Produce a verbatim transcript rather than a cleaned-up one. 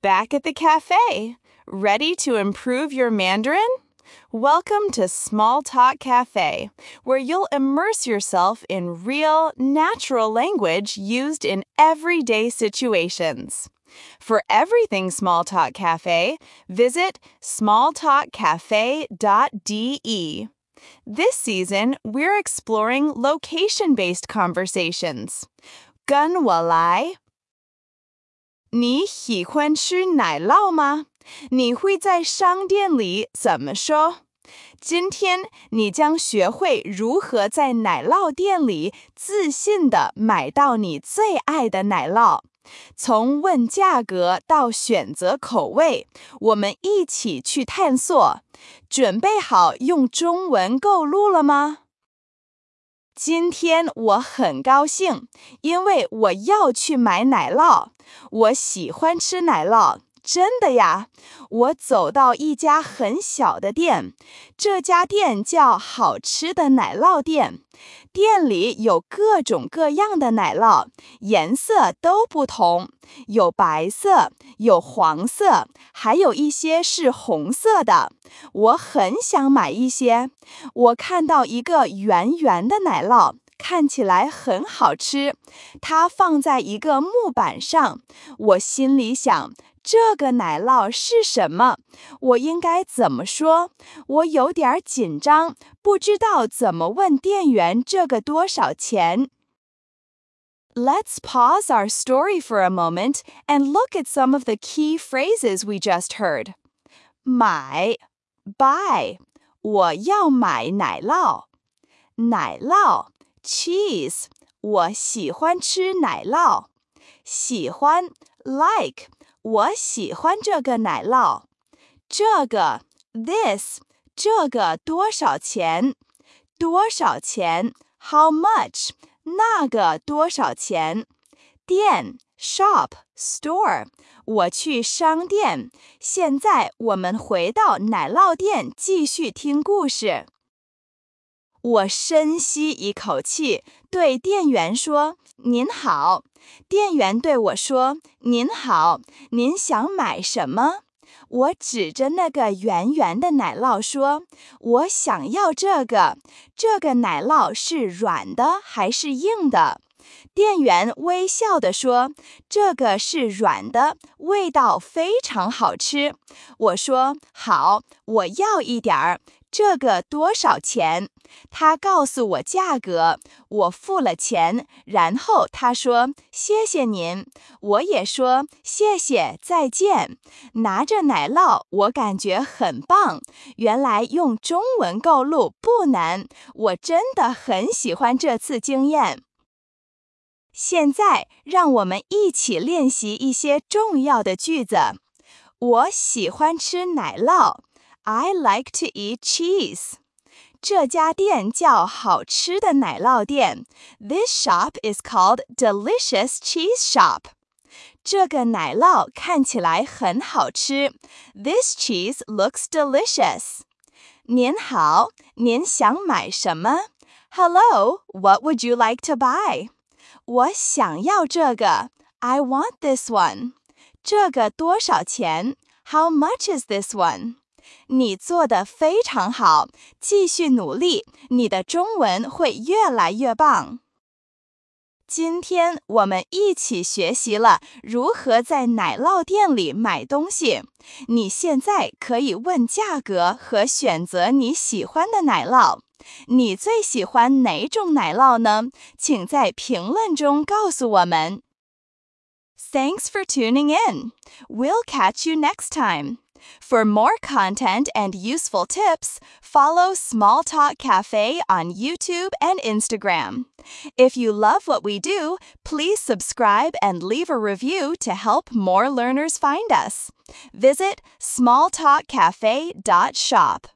Back at the cafe, ready to improve your Mandarin? Welcome to Small Talk Cafe, where you'll immerse yourself in real, natural language used in everyday situations. For everything Small Talk Cafe, visit small talk cafe dot d e. This season, we're exploring location-based conversations. 跟我来。你喜欢吃奶酪吗？你会在商店里怎么说？今天你将学会如何在奶酪店里自信地买到你最爱的奶酪。从问价格到选择口味，我们一起去探索。准备好用中文购物了吗？今天我很高兴，因为我要去买奶酪。我喜欢吃奶酪，真的呀！我走到一家很小的店，这家店叫好吃的奶酪店。店里有各种各样的奶酪，颜色都不同，有白色，有黄色，还有一些是红色的。我很想买一些。我看到一个圆圆的奶酪，看起来很好吃，它放在一个木板上。我心里想，这个奶酪是什么？我应该怎么说？我有点紧张，不知道怎么问店员这个多少钱。Let's pause our story for a moment and look at some of the key phrases we just heard. 买 buy 我要买奶酪。奶酪 cheese 我喜欢吃奶酪。喜欢 like我喜欢这个奶酪。这个 this 这个多少钱？多少钱 how much 那个多少钱？店 shop store 我去商店。现在我们回到奶酪店继续听故事。我深吸一口气，对店员说：“您好。”店员对我说：“您好，您想买什么？”我指着那个圆圆的奶酪说：“我想要这个。这个奶酪是软的还是硬的？”店员微笑地说：“这个是软的，味道非常好吃。”我说：“好，我要一点儿。这个多少钱？”他告诉我价格，我付了钱，然后他说：“谢谢您。”我也说：“谢谢，再见。”拿着奶酪，我感觉很棒。原来用中文购物不难，我真的很喜欢这次经验。现在，让我们一起练习一些重要的句子。我喜欢吃奶酪。I like to eat cheese. 这家店叫好吃的奶酪店。This shop is called Delicious Cheese Shop. 这个奶酪看起来很好吃。This cheese looks delicious. 您好，您想买什么？ Hello, what would you like to buy? 我想要这个。I want this one. 这个多少钱？ How much is this one? 你做得非常好，继续努力，你的中文会越来越棒。今天我们一起学习了如何在奶酪店里买东西。你现在可以问价格和选择你喜欢的奶酪。你最喜欢哪种奶酪呢？请在评论中告诉我们。Thanks for tuning in. We'll catch you next time. For more content and useful tips, follow Small Talk Cafe on YouTube and Instagram. If you love what we do, please subscribe and leave a review to help more learners find us. Visit small talk cafe dot shop.